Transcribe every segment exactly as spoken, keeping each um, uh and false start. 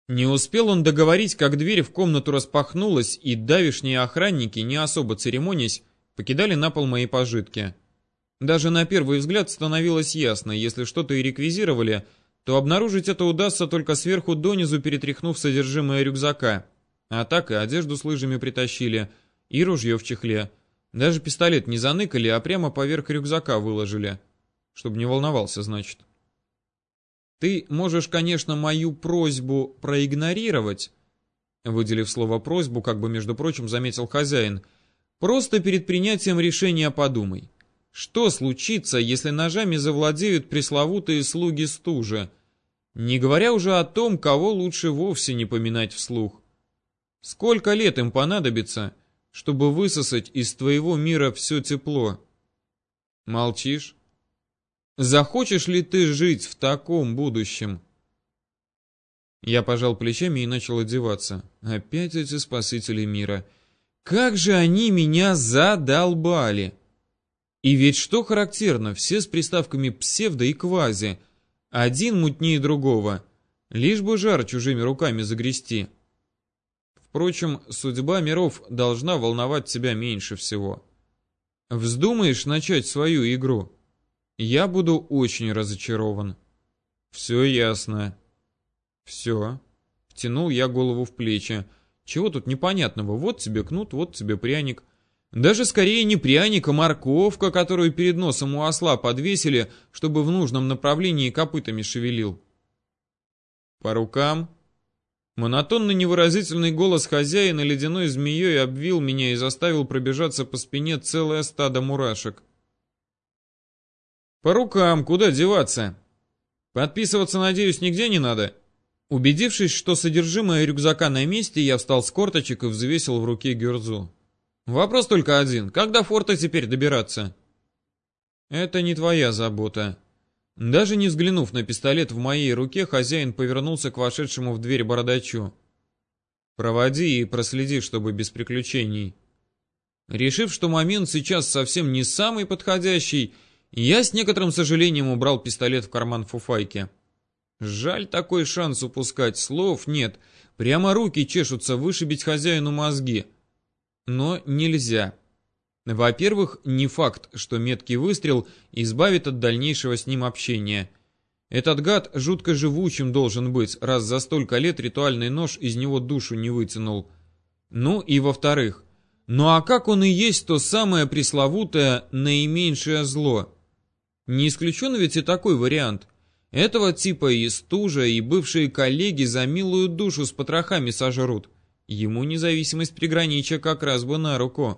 Не успел он договорить, как дверь в комнату распахнулась, и давишние охранники, не особо церемонясь, покидали на пол мои пожитки. Даже на первый взгляд становилось ясно, если что-то и реквизировали, то обнаружить это удастся только сверху донизу, перетряхнув содержимое рюкзака. А так и одежду с лыжами притащили, и ружье в чехле. Даже пистолет не заныкали, а прямо поверх рюкзака выложили. Чтобы не волновался, значит. Ты можешь, конечно, мою просьбу проигнорировать, выделив слово «просьбу», как бы, между прочим, заметил хозяин. Просто перед принятием решения подумай. Что случится, если ножами завладеют пресловутые слуги стужи? Не говоря уже о том, кого лучше вовсе не поминать вслух. Сколько лет им понадобится, чтобы высосать из твоего мира все тепло? Молчишь? Захочешь ли ты жить в таком будущем? Я пожал плечами и начал одеваться. Опять эти спасители мира. Как же они меня задолбали! И ведь что характерно, все с приставками псевдо и квази. Один мутнее другого. Лишь бы жар чужими руками загрести. Впрочем, судьба миров должна волновать тебя меньше всего. Вздумаешь начать свою игру? Я буду очень разочарован. Все ясно. Все. Втянул я голову в плечи. Чего тут непонятного? Вот тебе кнут, вот тебе пряник. Даже скорее не пряник, а морковка, которую перед носом у осла подвесили, чтобы в нужном направлении копытами шевелил. По рукам. Монотонный невыразительный голос хозяина ледяной змеей обвил меня и заставил пробежаться по спине целое стадо мурашек. По рукам, куда деваться? Подписываться, надеюсь, нигде не надо? Убедившись, что содержимое рюкзака на месте, я встал с корточек и взвесил в руке гюрзу. Вопрос только один. Как до форта теперь добираться? Это не твоя забота. Даже не взглянув на пистолет в моей руке, хозяин повернулся к вошедшему в дверь бородачу. Проводи и проследи, чтобы без приключений. Решив, что момент сейчас совсем не самый подходящий, я с некоторым сожалением убрал пистолет в карман фуфайки. Жаль такой шанс упускать, слов нет. Прямо руки чешутся вышибить хозяину мозги. Но нельзя. Во-первых, не факт, что меткий выстрел избавит от дальнейшего с ним общения. Этот гад жутко живучим должен быть, раз за столько лет ритуальный нож из него душу не вытянул. Ну и во-вторых, ну а как он и есть то самое пресловутое наименьшее зло? Не исключен ведь и такой вариант. Этого типа и стужа, и бывшие коллеги за милую душу с потрохами сожрут. Ему независимость приграничья как раз бы на руку.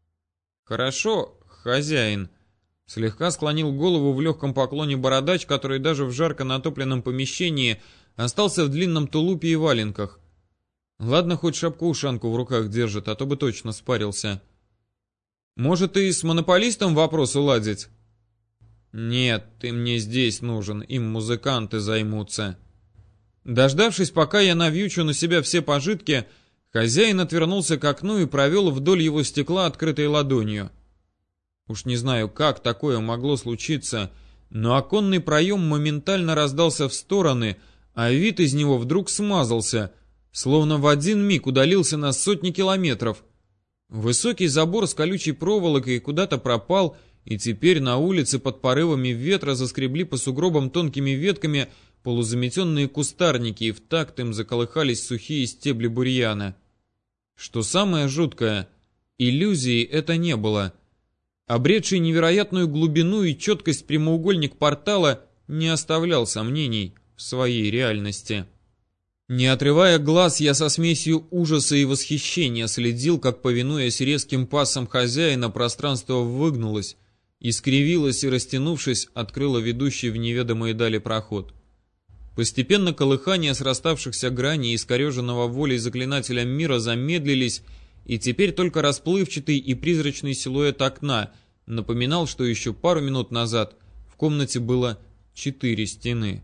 Хорошо, хозяин. Слегка склонил голову в легком поклоне бородач, который даже в жарко натопленном помещении остался в длинном тулупе и валенках. Ладно, хоть шапку-ушанку в руках держит, а то бы точно спарился. Может, и с монополистом вопрос уладить? Нет, ты мне здесь нужен, им музыканты займутся. Дождавшись, пока я навьючу на себя все пожитки, хозяин отвернулся к окну и провел вдоль его стекла открытой ладонью. Уж не знаю, как такое могло случиться, но оконный проем моментально раздался в стороны, а вид из него вдруг смазался, словно в один миг удалился на сотни километров. Высокий забор с колючей проволокой куда-то пропал, и теперь на улице под порывами ветра заскребли по сугробам тонкими ветками полузаметенные кустарники, и в такт им заколыхались сухие стебли бурьяна. Что самое жуткое, иллюзии это не было. Обретший невероятную глубину и четкость прямоугольник портала не оставлял сомнений в своей реальности. Не отрывая глаз, я со смесью ужаса и восхищения следил, как, повинуясь резким пассам хозяина, пространство выгнулось, искривилось и, растянувшись, открыло ведущий в неведомые дали проход. Постепенно колыхания сраставшихся граней искореженного волей заклинателя мира замедлились, и теперь только расплывчатый и призрачный силуэт окна напоминал, что еще пару минут назад в комнате было четыре стены.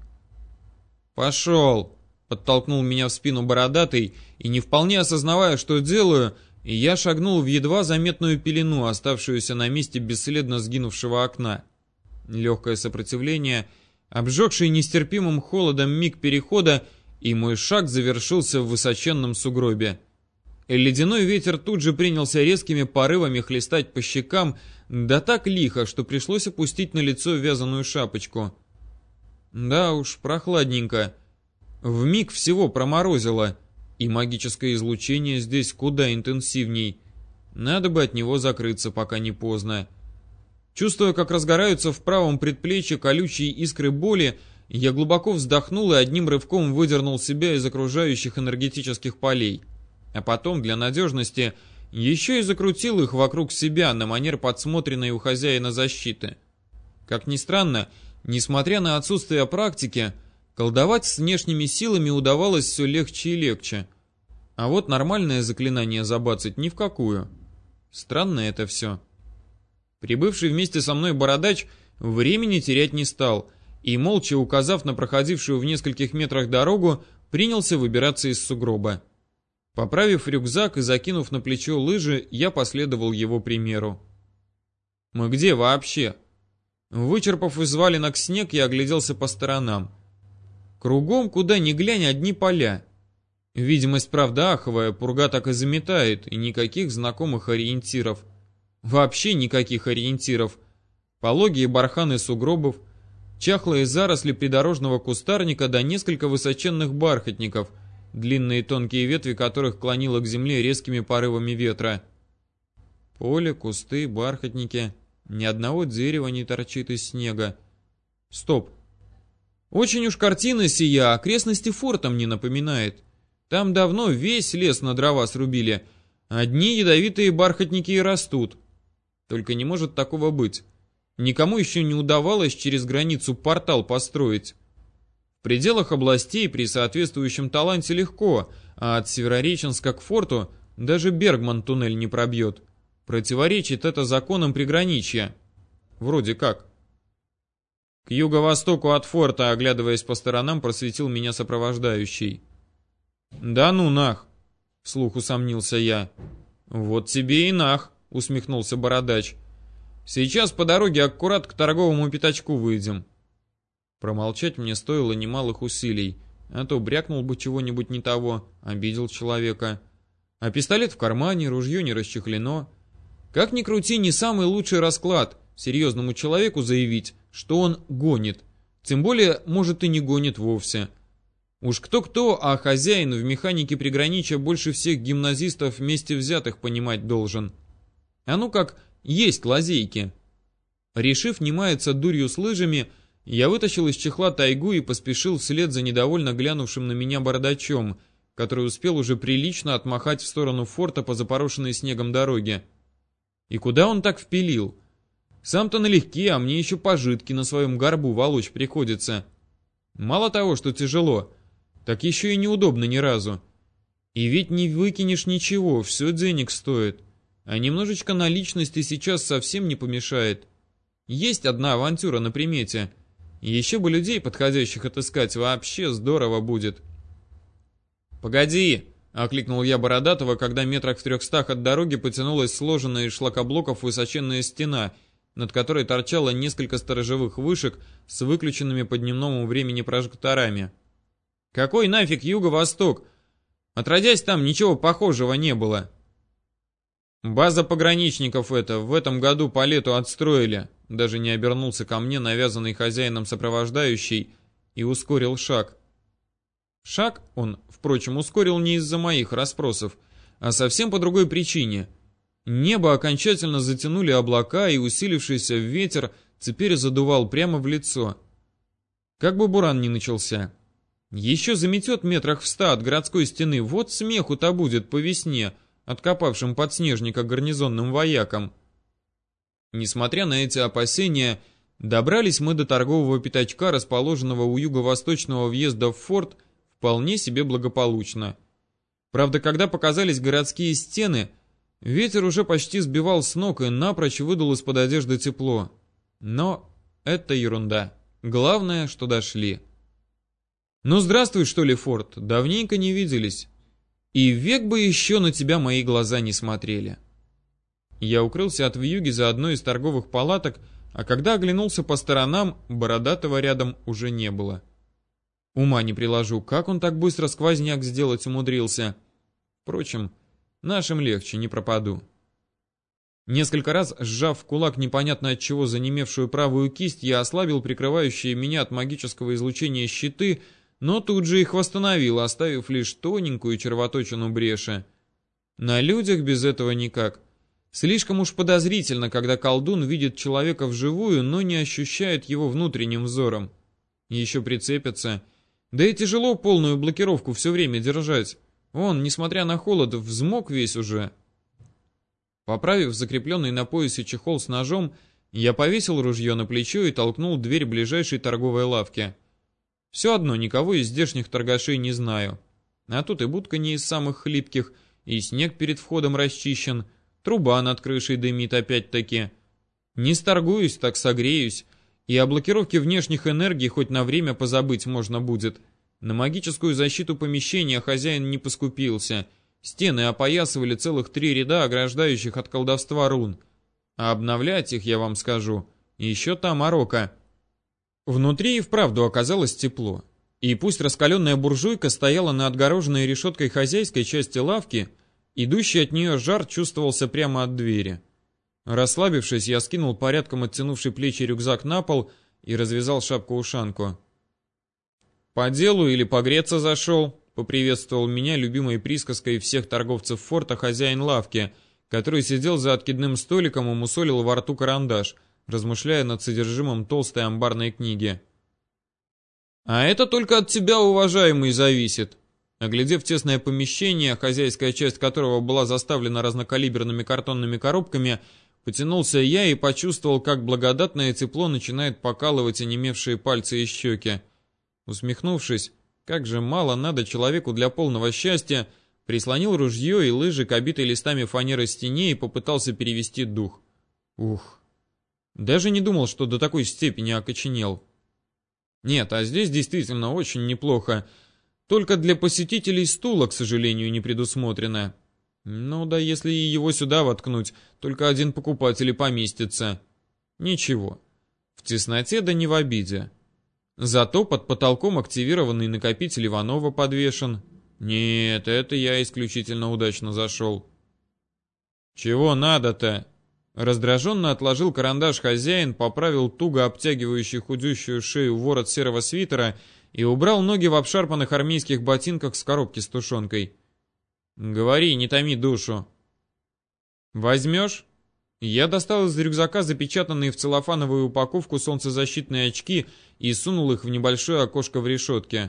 «Пошел!» — подтолкнул меня в спину бородатый, и, не вполне осознавая, что делаю, я шагнул в едва заметную пелену, оставшуюся на месте бесследно сгинувшего окна. Легкое сопротивление, обжегший нестерпимым холодом миг перехода, и мой шаг завершился в высоченном сугробе. Ледяной ветер тут же принялся резкими порывами хлестать по щекам, да так лихо, что пришлось опустить на лицо вязаную шапочку. Да уж, прохладненько. Вмиг всего проморозило, и магическое излучение здесь куда интенсивней. Надо бы от него закрыться, пока не поздно. Чувствуя, как разгораются в правом предплечье колючие искры боли, я глубоко вздохнул и одним рывком выдернул себя из окружающих энергетических полей. А потом, для надежности, еще и закрутил их вокруг себя на манер подсмотренной у хозяина защиты. Как ни странно, несмотря на отсутствие практики, колдовать с внешними силами удавалось все легче и легче. А вот нормальное заклинание забацать ни в какую. Странно это все. Прибывший вместе со мной бородач времени терять не стал и, молча указав на проходившую в нескольких метрах дорогу, принялся выбираться из сугроба. Поправив рюкзак и закинув на плечо лыжи, я последовал его примеру. «Мы где вообще?» Вычерпав из валенок снег, я огляделся по сторонам. Кругом, куда ни глянь, одни поля. Видимость, правда, аховая, пурга так и заметает, и никаких знакомых ориентиров. Вообще никаких ориентиров. Пологие барханы сугробов, чахлые заросли придорожного кустарника да несколько высоченных бархатников, длинные тонкие ветви которых клонило к земле резкими порывами ветра. Поле, кусты, бархатники. Ни одного дерева не торчит из снега. Стоп. Очень уж картина сия окрестности фортом не напоминает. Там давно весь лес на дрова срубили. Одни ядовитые бархатники и растут. Только не может такого быть. Никому еще не удавалось через границу портал построить. В пределах областей при соответствующем таланте легко, а от Северореченска к форту даже Бергман туннель не пробьет. Противоречит это законам приграничья. Вроде как. К юго-востоку от форта, оглядываясь по сторонам, просветил меня сопровождающий. «Да ну нах!» — вслух усомнился я. «Вот тебе и нах!» — усмехнулся бородач. «Сейчас по дороге аккурат к торговому пятачку выйдем». Промолчать мне стоило немалых усилий, а то брякнул бы чего-нибудь не того, обидел человека. А пистолет в кармане, ружье не расчехлено. Как ни крути, не самый лучший расклад серьезному человеку заявить, что он гонит. Тем более, может, и не гонит вовсе. Уж кто-кто, а хозяин в механике приграничья больше всех гимназистов вместе взятых понимать должен. А ну как, есть лазейки. Решив не маяться дурью с лыжами, я вытащил из чехла тайгу и поспешил вслед за недовольно глянувшим на меня бородачом, который успел уже прилично отмахать в сторону форта по запорошенной снегом дороге. И куда он так впилил? Сам-то налегке, а мне еще пожитки на своем горбу волочь приходится. Мало того, что тяжело, так еще и неудобно ни разу. И ведь не выкинешь ничего, все денег стоит. А немножечко наличности сейчас совсем не помешает. Есть одна авантюра на примете. Еще бы людей подходящих отыскать, вообще здорово будет. «Погоди!» — окликнул я Бородатого, когда метрах в трехстах от дороги потянулась сложенная из шлакоблоков высоченная стена, над которой торчало несколько сторожевых вышек с выключенными по дневному времени прожекторами. «Какой нафиг юго-восток? Отродясь, там ничего похожего не было». «База пограничников это, в этом году по лету отстроили», даже не обернулся ко мне навязанный хозяином сопровождающий и ускорил шаг. Шаг он, впрочем, ускорил не из-за моих расспросов, а совсем по другой причине. Небо окончательно затянули облака, и усилившийся ветер теперь задувал прямо в лицо. Как бы буран ни начался. Еще заметет метрах в ста от городской стены, вот смеху-то будет по весне, откопавшим подснежника гарнизонным воякам. Несмотря на эти опасения, добрались мы до торгового пятачка, расположенного у юго-восточного въезда в форт, вполне себе благополучно. Правда, когда показались городские стены, ветер уже почти сбивал с ног и напрочь выдул из-под одежды тепло. Но это ерунда. Главное, что дошли. «Ну здравствуй, что ли, форт, давненько не виделись. И век бы еще на тебя мои глаза не смотрели». Я укрылся от вьюги за одной из торговых палаток, а когда оглянулся по сторонам, Бородатого рядом уже не было. Ума не приложу, как он так быстро сквозняк сделать умудрился. Впрочем, нашим легче, не пропаду. Несколько раз, сжав в кулак непонятно от чего занемевшую правую кисть, я ослабил прикрывающие меня от магического излучения щиты, но тут же их восстановил, оставив лишь тоненькую червоточину бреши. На людях без этого никак. Слишком уж подозрительно, когда колдун видит человека вживую, но не ощущает его внутренним взором. Еще прицепятся. Да и тяжело полную блокировку все время держать. Он, несмотря на холод, взмок весь уже. Поправив закрепленный на поясе чехол с ножом, я повесил ружье на плечо и толкнул дверь ближайшей торговой лавки. Все одно никого из здешних торгашей не знаю. А тут и будка не из самых хлипких, и снег перед входом расчищен, труба над крышей дымит опять-таки. Не сторгуюсь, так согреюсь, и о блокировке внешних энергий хоть на время позабыть можно будет. На магическую защиту помещения хозяин не поскупился. Стены опоясывали целых три ряда, ограждающих от колдовства рун. А обновлять их, я вам скажу, еще та морока. Внутри и вправду оказалось тепло. И пусть раскаленная буржуйка стояла на отгороженной решеткой хозяйской части лавки, идущий от нее жар чувствовался прямо от двери. Расслабившись, я скинул порядком оттянувший плечи рюкзак на пол и развязал шапку-ушанку. «По делу или погреться зашел?» — поприветствовал меня любимой присказкой всех торговцев форта хозяин лавки, который сидел за откидным столиком и мусолил во рту карандаш, размышляя над содержимым толстой амбарной книги. «А это только от тебя, уважаемый, зависит». Оглядев тесное помещение, хозяйская часть которого была заставлена разнокалиберными картонными коробками, потянулся я и почувствовал, как благодатное тепло начинает покалывать онемевшие пальцы и щеки. Усмехнувшись, как же мало надо человеку для полного счастья, прислонил ружье и лыжи к обитой листами фанеры стене и попытался перевести дух. Ух, даже не думал, что до такой степени окоченел. Нет, а здесь действительно очень неплохо. Только для посетителей стула, к сожалению, не предусмотрено. Ну да, если и его сюда воткнуть, только один покупатель и поместится. Ничего, в тесноте да не в обиде. Зато под потолком активированный накопитель Иванова подвешен. Нет, это я исключительно удачно зашел. Чего надо-то? Раздраженно отложил карандаш хозяин, поправил туго обтягивающий худющую шею ворот серого свитера и убрал ноги в обшарпанных армейских ботинках с коробки с тушенкой. Говори, не томи душу. Возьмешь? Я достал из рюкзака запечатанные в целлофановую упаковку солнцезащитные очки и сунул их в небольшое окошко в решетке.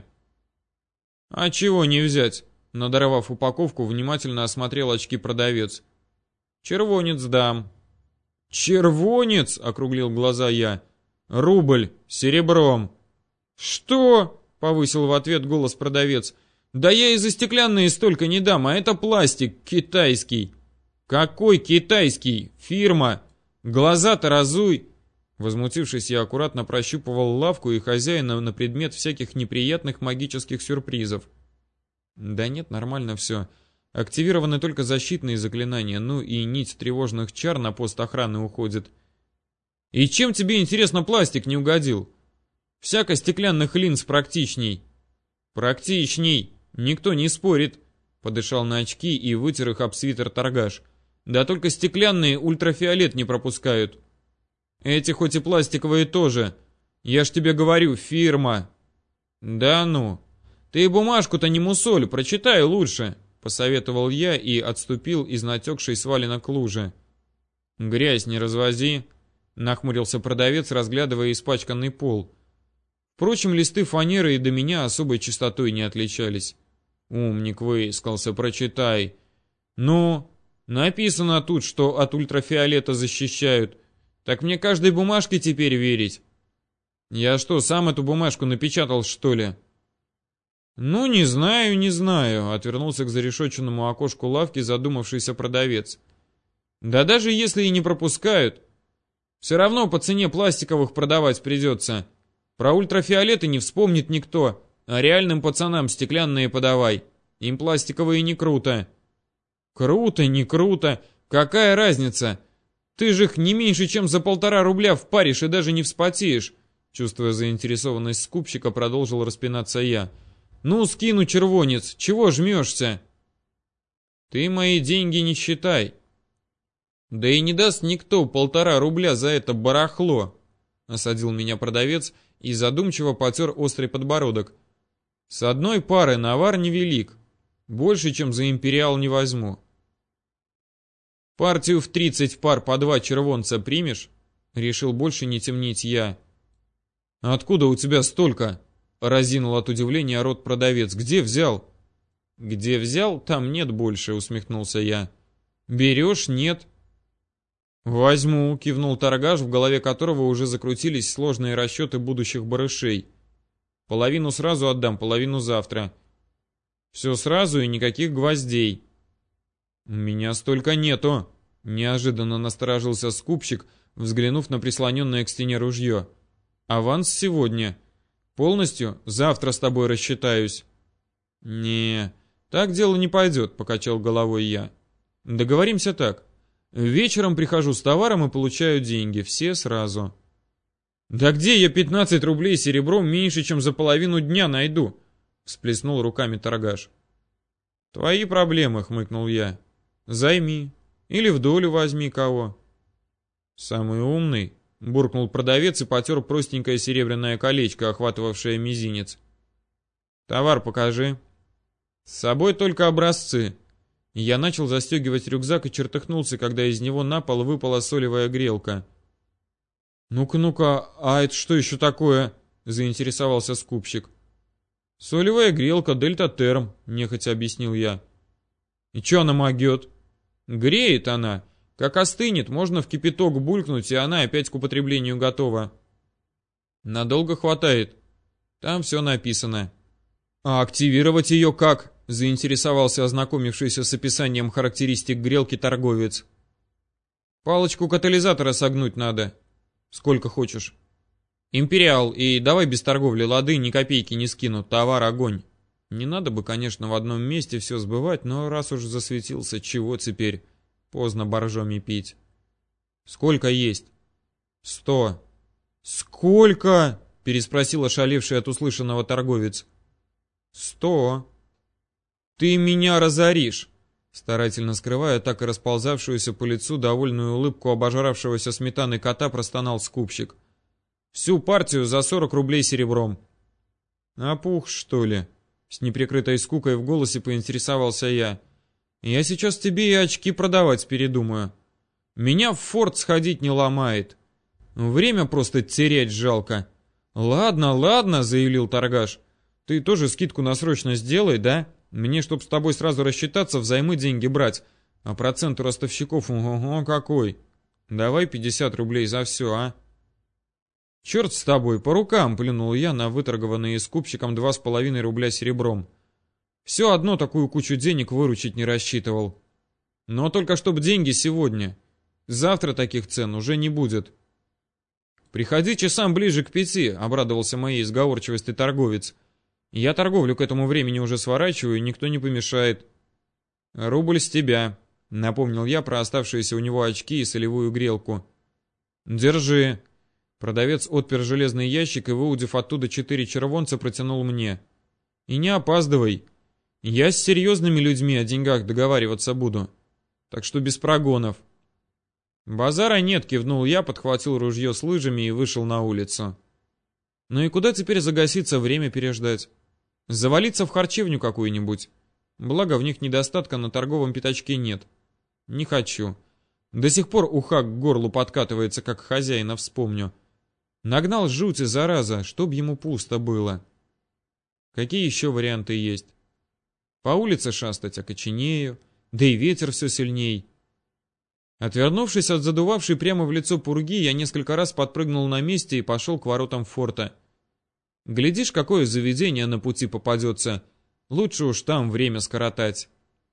А чего не взять? Надорвав упаковку, внимательно осмотрел очки продавец. Червонец дам. Червонец? Округлил глаза я. Рубль, серебром. Что? Повысил в ответ голос продавец. Да я и за стеклянные столько не дам, а это пластик китайский. Какой китайский? Фирма. Глаза-то разуй. Возмутившись, я аккуратно прощупывал лавку и хозяина на предмет всяких неприятных магических сюрпризов. Да нет, нормально все. Активированы только защитные заклинания, ну и нить тревожных чар на пост охраны уходит. И чем тебе, интересно, пластик не угодил? Всяко стеклянных линз практичней. Практичней, никто не спорит. Подышал на очки и вытер их об свитер торгаш. Да только стеклянные ультрафиолет не пропускают. Эти хоть и пластиковые тоже. Я ж тебе говорю, фирма. Да ну. Ты бумажку-то не мусоль, прочитай лучше, посоветовал я и отступил из натекшей с валенок лужи. Грязь не развози, нахмурился продавец, разглядывая испачканный пол. Впрочем, листы фанеры и до меня особой чистотой не отличались. Умник выискался, прочитай. Ну, написано тут, что от ультрафиолета защищают. Так мне каждой бумажке теперь верить. Я что, сам эту бумажку напечатал, что ли? Ну, не знаю, не знаю, отвернулся к зарешоченному окошку лавки задумавшийся продавец. Да даже если и не пропускают, все равно по цене пластиковых продавать придется. Про ультрафиолеты не вспомнит никто, а реальным пацанам стеклянные подавай. Им пластиковые не круто. Круто, не круто, какая разница? Ты же их не меньше, чем за полтора рубля впаришь и даже не вспотеешь. Чувствуя заинтересованность скупщика, продолжил распинаться я. «Ну, скину, червонец, чего жмешься?» «Ты мои деньги не считай». «Да и не даст никто полтора рубля за это барахло», — осадил меня продавец и задумчиво потер острый подбородок. «С одной пары навар невелик. Больше, чем за империал, не возьму». «Партию в тридцать пар по два червонца примешь?» Решил больше не темнить я. «Откуда у тебя столько?» Разинул от удивления рот продавец. «Где взял?» «Где взял, там нет больше», усмехнулся я. «Берешь? Нет». «Возьму», кивнул торгаш, в голове которого уже закрутились сложные расчеты будущих барышей. «Половину сразу отдам, половину завтра. Все сразу и никаких гвоздей». «У меня столько нету», неожиданно насторожился скупщик, взглянув на прислоненное к стене ружье. «Аванс сегодня. Полностью завтра с тобой рассчитаюсь». «Не, так дело не пойдет», — покачал головой я. «Договоримся так. Вечером прихожу с товаром и получаю деньги. Все сразу». «Да где я пятнадцать рублей серебром меньше, чем за половину дня найду?» — всплеснул руками торгаш. «Твои проблемы», — хмыкнул я. «Займи. Или в долю возьми кого». «Самый умный», — буркнул продавец и потер простенькое серебряное колечко, охватывавшее мизинец. «Товар покажи». «С собой только образцы». Я начал застегивать рюкзак и чертыхнулся, когда из него на пол выпала солевая грелка. «Ну-ка, ну-ка, а это что еще такое?» — заинтересовался скупщик. «Солевая грелка Дельта Терм», — нехотя объяснил я. «И че она могет?» «Греет она. Как остынет, можно в кипяток булькнуть, и она опять к употреблению готова». «Надолго хватает?» «Там все написано». «А активировать ее как?» — заинтересовался ознакомившийся с описанием характеристик грелки торговец. «Палочку катализатора согнуть надо». «Сколько хочешь?» «Империал, и давай без торговли, лады, ни копейки не скину, товар огонь». Не надо бы, конечно, в одном месте все сбывать, но раз уж засветился, чего теперь? Поздно боржоми пить. «Сколько есть?» «Сто». «Сколько?» — переспросил ошалевший от услышанного торговец. «Сто». «Ты меня разоришь!» Старательно скрывая так и расползавшуюся по лицу довольную улыбку обожравшегося сметаной кота, простонал скупщик. «Всю партию за сорок рублей серебром». «Опух, что ли?» С неприкрытой скукой в голосе поинтересовался я. «Я сейчас тебе и очки продавать передумаю. Меня в форт сходить не ломает. Время просто терять жалко». «Ладно, ладно», — заявил торгаш. «Ты тоже скидку на срочно сделай, да? Мне, чтоб с тобой сразу рассчитаться, взаймы деньги брать. А процент у ростовщиков, ого, какой. Давай пятьдесят рублей за все, а?» «Черт с тобой, по рукам!» — плюнул я на выторгованные скупщиком два с половиной рубля серебром. Все одно такую кучу денег выручить не рассчитывал. Но только чтоб деньги сегодня. Завтра таких цен уже не будет. «Приходи часам ближе к пяти», — обрадовался моей сговорчивости торговец. «Я торговлю к этому времени уже сворачиваю, и никто не помешает». «Рубль с тебя», — напомнил я про оставшиеся у него очки и солевую грелку. «Держи». Продавец отпер железный ящик и, выудив оттуда четыре червонца, протянул мне. «И не опаздывай. Я с серьезными людьми о деньгах договариваться буду. Так что без прогонов». «Базара нет», — кивнул я, подхватил ружье с лыжами и вышел на улицу. «Ну и куда теперь загаситься, время переждать? Завалиться в харчевню какую-нибудь? Благо в них недостатка на торговом пятачке нет. Не хочу. До сих пор уха к горлу подкатывается, как хозяина вспомню. Нагнал жути, зараза, чтоб ему пусто было». Какие еще варианты есть? По улице шастать окоченею, да и ветер все сильней. Отвернувшись от задувавшей прямо в лицо пурги, я несколько раз подпрыгнул на месте и пошел к воротам форта. Глядишь, какое заведение на пути попадется. Лучше уж там время скоротать.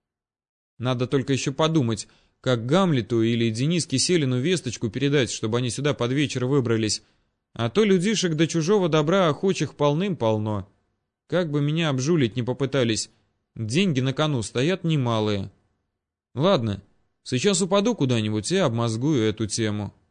Надо только еще подумать, как Гамлету или Дениске Селину весточку передать, чтобы они сюда под вечер выбрались. А то людишек до чужого добра охочих полным-полно. Как бы меня обжулить не попытались, деньги на кону стоят немалые. Ладно, сейчас упаду куда-нибудь и обмозгую эту тему.